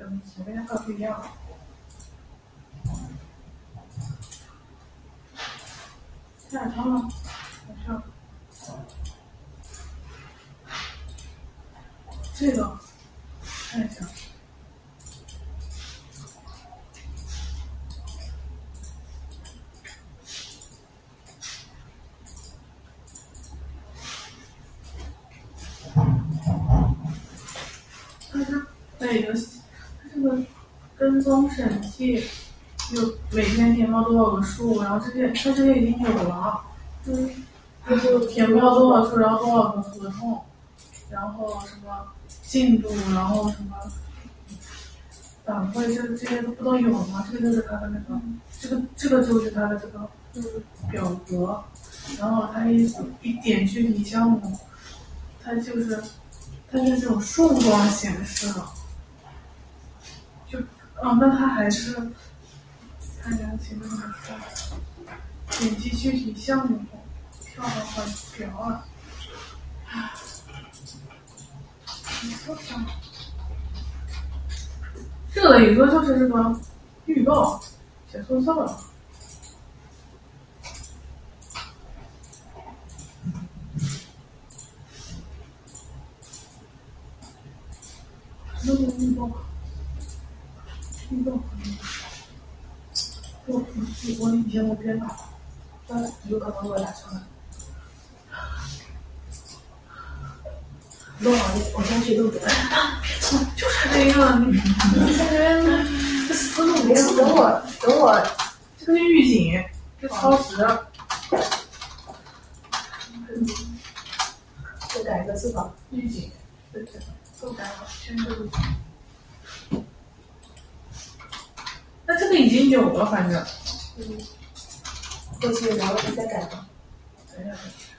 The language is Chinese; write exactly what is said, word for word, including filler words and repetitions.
跟前面那块不一样。下汤了，好像这个看一下。它是每个，它这个跟踪审计有每天填报多少个数，然后这些它这些已经有了，嗯，就是填报多少数，然后多少个合同，然后什么进度，然后什么反馈，这这些都不都有了吗？这个就是它的那个，这个这个就是它的这个表格，然后它一一点具体项目，它就是它是这种竖状显示的。就，哦，那它还是看一下前面的说，点击具体项目，跳到换表啊，你说什么？这个一个就是这个预告，写错字了。那个预告，预告可能，我我以前我编导，但有可能我打错了。多少？我先去录着。就是这个，你这个这思路别等我，等我，这个预警，这超时。再改一个字吧，预警，对对，都改好，全部都。那这个已经有了，反正。嗯。过去聊了，你再改吧。等一下。